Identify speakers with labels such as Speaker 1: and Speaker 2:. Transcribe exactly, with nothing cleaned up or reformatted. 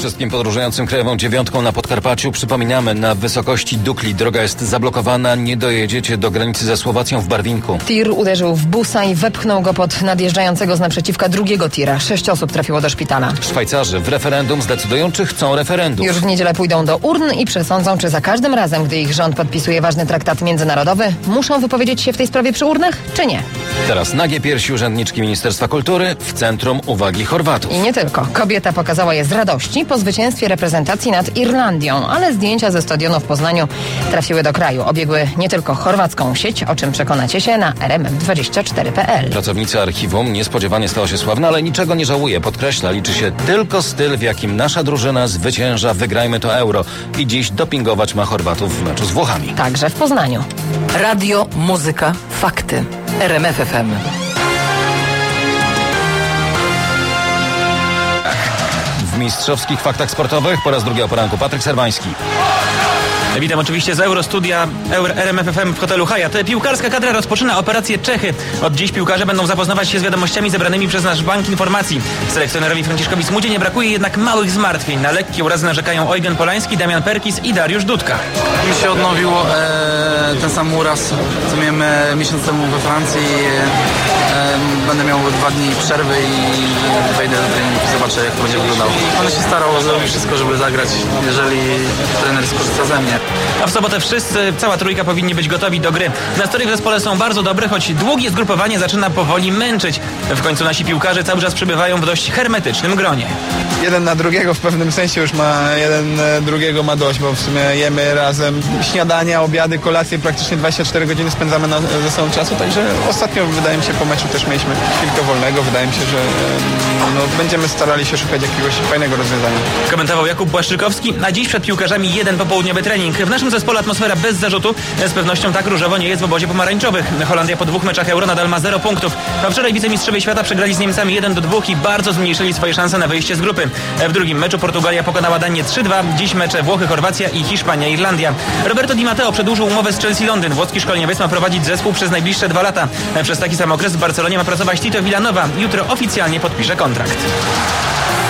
Speaker 1: Wszystkim podróżującym krajową dziewiątką na Podkarpaciu przypominamy, na wysokości Dukli droga jest zablokowana, nie dojedziecie do granicy ze Słowacją w Barwinku.
Speaker 2: Tir uderzył w busa i wepchnął go pod nadjeżdżającego z naprzeciwka drugiego tira. Sześć osób trafiło do szpitala.
Speaker 1: Szwajcarzy w referendum zdecydują, czy chcą referendum.
Speaker 2: Już w niedzielę pójdą do urn i przesądzą, czy za każdym razem, gdy ich rząd podpisuje ważny traktat międzynarodowy, muszą wypowiedzieć się w tej sprawie przy urnach, czy nie.
Speaker 1: Teraz nagie piersi urzędniczki Ministerstwa Kultury w centrum uwagi Chorwatów.
Speaker 2: I nie tylko. Kobieta pokazała je z radości po zwycięstwie reprezentacji nad Irlandią, ale zdjęcia ze stadionu w Poznaniu trafiły do kraju. Obiegły nie tylko chorwacką sieć, o czym przekonacie się na r m f dwadzieścia cztery kropka p l.
Speaker 1: Pracownica archiwum niespodziewanie stała się sławna, ale niczego nie żałuje. Podkreśla, liczy się tylko styl, w jakim nasza drużyna zwycięża. Wygrajmy to euro. I dziś dopingować ma Chorwatów w meczu z Włochami.
Speaker 2: Także w Poznaniu.
Speaker 3: Radio, muzyka, fakty. R M F F M.
Speaker 1: W mistrzowskich faktach sportowych po raz drugi o poranku Patryk Serwański.
Speaker 4: Witam oczywiście z Eurostudia Euro R M F F M w hotelu Hyatt. Piłkarska kadra rozpoczyna operację Czechy. Od dziś piłkarze będą zapoznawać się z wiadomościami zebranymi przez nasz Bank Informacji. Selekcjonerowi Franciszkowi Smudzie nie brakuje jednak małych zmartwień. Na lekkie urazy narzekają Eugen Polański, Damian Perkis i Dariusz Dudka.
Speaker 5: Mi się odnowił e, ten sam uraz, co miałem e, miesiąc temu we Francji. E, będę miał dwa dni przerwy i wejdę do treningu i zobaczę, jak to będzie wyglądało. Będę się starał zrobić wszystko, żeby zagrać, jeżeli trener skorzysta ze mnie.
Speaker 4: A w sobotę wszyscy, cała trójka powinni być gotowi do gry. Nastroje w zespole są bardzo dobre, choć długie zgrupowanie zaczyna powoli męczyć. W końcu nasi piłkarze cały czas przebywają w dość hermetycznym gronie.
Speaker 6: Jeden na drugiego w pewnym sensie już ma, jeden drugiego ma dość, bo w sumie jemy razem śniadania, obiady, kolacje, praktycznie dwadzieścia cztery godziny spędzamy na, ze sobą czasu, także ostatnio wydaje mi się po meczu też mieliśmy chwilkę wolnego, wydaje mi się, że no, będziemy starali się szukać jakiegoś fajnego rozwiązania.
Speaker 4: Komentował Jakub Błaszczykowski, a dziś przed piłkarzami jeden popołudniowy trening. W naszym zespole atmosfera bez zarzutu, z pewnością tak różowo nie jest w obozie pomarańczowych. Holandia po dwóch meczach Euro nadal ma zero punktów, a wczoraj wicemistrzowie świata przegrali z Niemcami jeden do dwóch i bardzo zmniejszyli swoje szanse na wyjście z grupy. W drugim meczu Portugalia pokonała Danię trzy dwa, dziś mecze Włochy, Chorwacja i Hiszpania, Irlandia. Roberto Di Matteo przedłużył umowę z Chelsea Londyn. Włoski szkoleniowiec ma prowadzić zespół przez najbliższe dwa lata. Przez taki sam okres w Barcelonie ma pracować Tito Vilanova. Jutro oficjalnie podpisze kontrakt.